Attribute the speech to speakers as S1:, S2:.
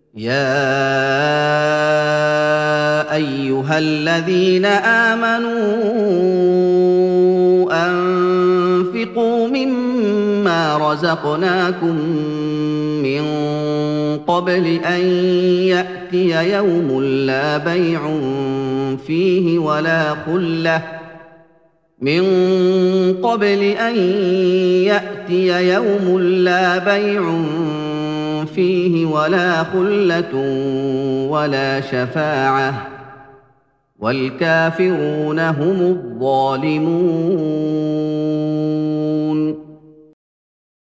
S1: يا ايها الذين امنوا انفقوا مما رزقناكم من قبل ان ياتي يوم لا بيع فيه ولا خله من قبل أن يأتي يوم لا بيع فيه ولا خلة ولا شفاعة والكافرون هم الظالمون